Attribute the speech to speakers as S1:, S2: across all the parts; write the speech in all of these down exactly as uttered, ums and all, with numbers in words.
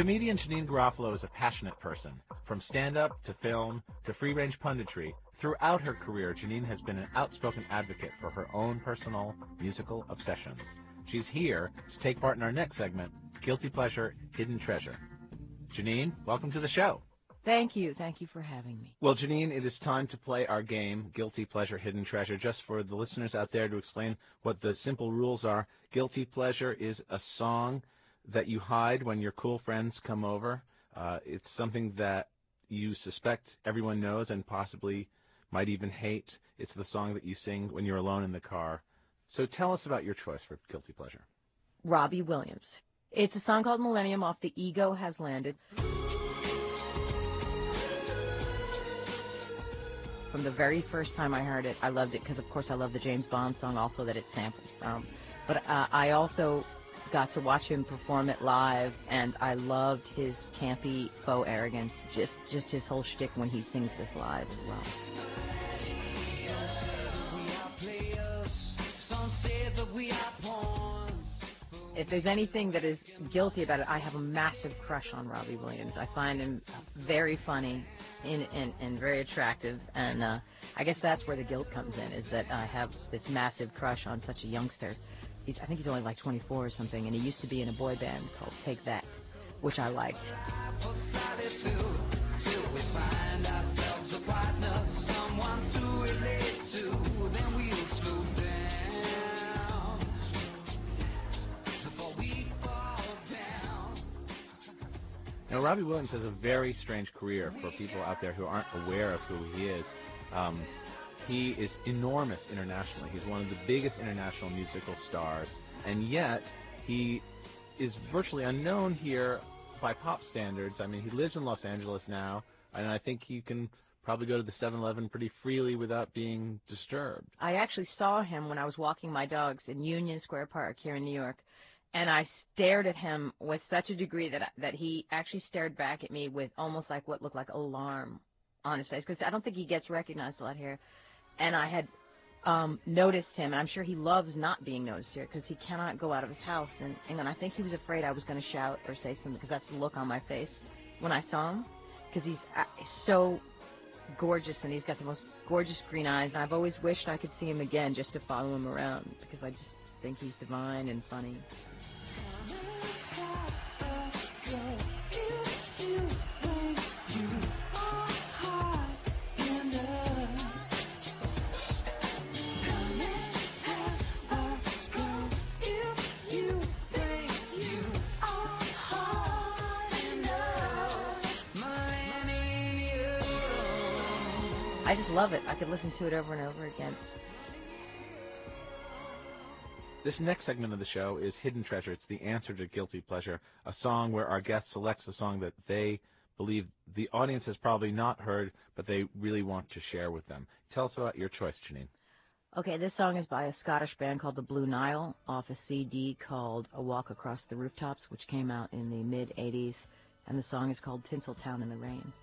S1: Comedian Janeane Garofalo is a passionate person. From stand-up to film to free-range punditry, throughout her career, Janeane has been an outspoken advocate for her own personal musical obsessions. She's here to take part in our next segment, Guilty Pleasure, Hidden Treasure. Janeane, welcome to the show.
S2: Thank you. Thank you for having me.
S1: Well, Janeane, it is time to play our game, Guilty Pleasure, Hidden Treasure. Just for the listeners out there to explain what the simple rules are, Guilty Pleasure is a song that you hide when your cool friends come over. Uh, it's something that you suspect everyone knows and possibly might even hate. It's the song that you sing when you're alone in the car. So tell us about your choice for Guilty Pleasure.
S2: Robbie Williams. It's a song called Millennium off The Ego Has Landed. From the very first time I heard it, I loved it because, of course, I love the James Bond song also that it samples from. But uh, I also got to watch him perform it live, and I loved his campy faux arrogance, just, just his whole shtick when he sings this live as well. If there's anything that is guilty about it, I have a massive crush on Robbie Williams. I find him very funny and, and, and very attractive, and uh, I guess that's where the guilt comes in, is that I have this massive crush on such a youngster. He's, I think he's only like twenty-four or something, and he used to be in a boy band called Take That, which I liked.
S1: Now, Robbie Williams has a very strange career for people out there who aren't aware of who he is. Um, he is enormous internationally. He's one of the biggest international musical stars, and yet he is virtually unknown here by pop standards. I mean, he lives in Los Angeles now, and I think he can probably go to the seven eleven pretty freely without being disturbed.
S2: I actually saw him when I was walking my dogs in Union Square Park here in New York. And I stared at him with such a degree that that he actually stared back at me with almost like what looked like alarm on his face, because I don't think he gets recognized a lot here. And I had um, noticed him, and I'm sure he loves not being noticed here because he cannot go out of his house. And, and I think he was afraid I was going to shout or say something, because that's the look on my face when I saw him, because he's uh, so gorgeous, and he's got the most gorgeous green eyes. And I've always wished I could see him again just to follow him around, because I just think he's divine and funny. I just love it. I could listen to it over and over again.
S1: This next segment of the show is Hidden Treasure. It's the answer to Guilty Pleasure, a song where our guest selects a song that they believe the audience has probably not heard, but they really want to share with them. Tell us about your choice, Janeane.
S2: Okay, this song is by a Scottish band called the Blue Nile, off a C D called A Walk Across the Rooftops, which came out in the mid eighties, and the song is called Tinseltown in the Rain.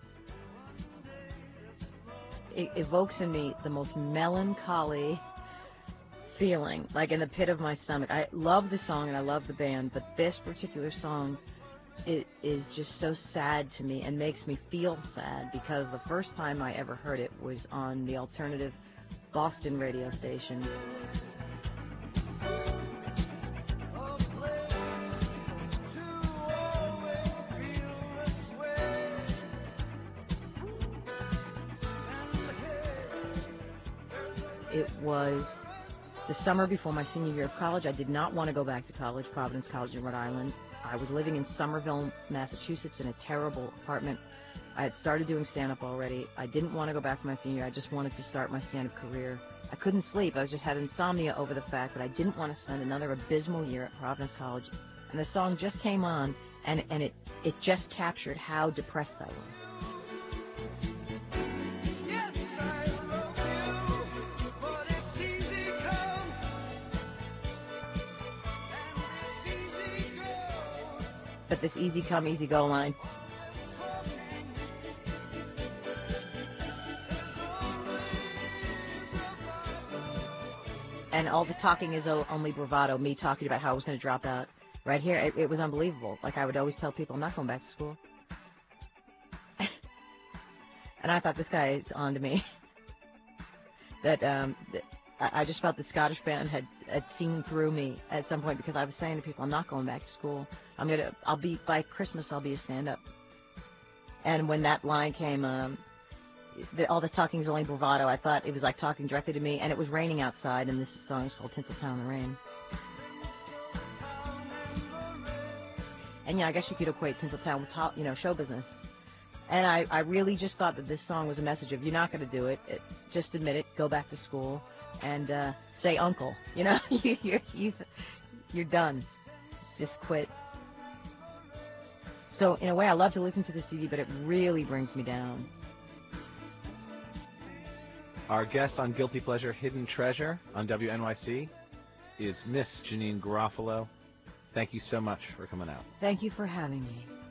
S2: It evokes in me the most melancholy feeling, like in the pit of my stomach. I love the song and I love the band, but this particular song, it is just so sad to me and makes me feel sad, because the first time I ever heard it was on the alternative Boston radio station. It was the summer before my senior year of college. I did not want to go back to college, Providence College in Rhode Island. I was living in Somerville, Massachusetts in a terrible apartment. I had started doing stand-up already. I didn't want to go back for my senior year. I just wanted to start my stand-up career. I couldn't sleep. I was just had insomnia over the fact that I didn't want to spend another abysmal year at Providence College. And the song just came on, and, and it, it just captured how depressed I was. But this easy come, easy go line. And all the talking is only bravado, me talking about how I was going to drop out right here. It, it was unbelievable. Like, I would always tell people, I'm not going back to school. And I thought, this guy is on to me. that, um, that I, I just felt the Scottish band had, had seen through me at some point, because I was saying to people, I'm not going back to school. I'm gonna, I'll be, by Christmas, I'll be a stand-up. And when that line came, um, the, all this talking is only bravado, I thought it was like talking directly to me, and it was raining outside, and this song is called Tinseltown in the Rain. And yeah, I guess you could equate Tinseltown with, you know, show business. And I, I really just thought that this song was a message of, you're not going to do it. it. Just admit it. Go back to school and uh, say uncle. You know, you, you're, you've, you're done. Just quit. So in a way, I love to listen to the C D, but it really brings me down.
S1: Our guest on Guilty Pleasure Hidden Treasure on W N Y C is Miss Janeane Garofalo. Thank you so much for coming out.
S2: Thank you for having me.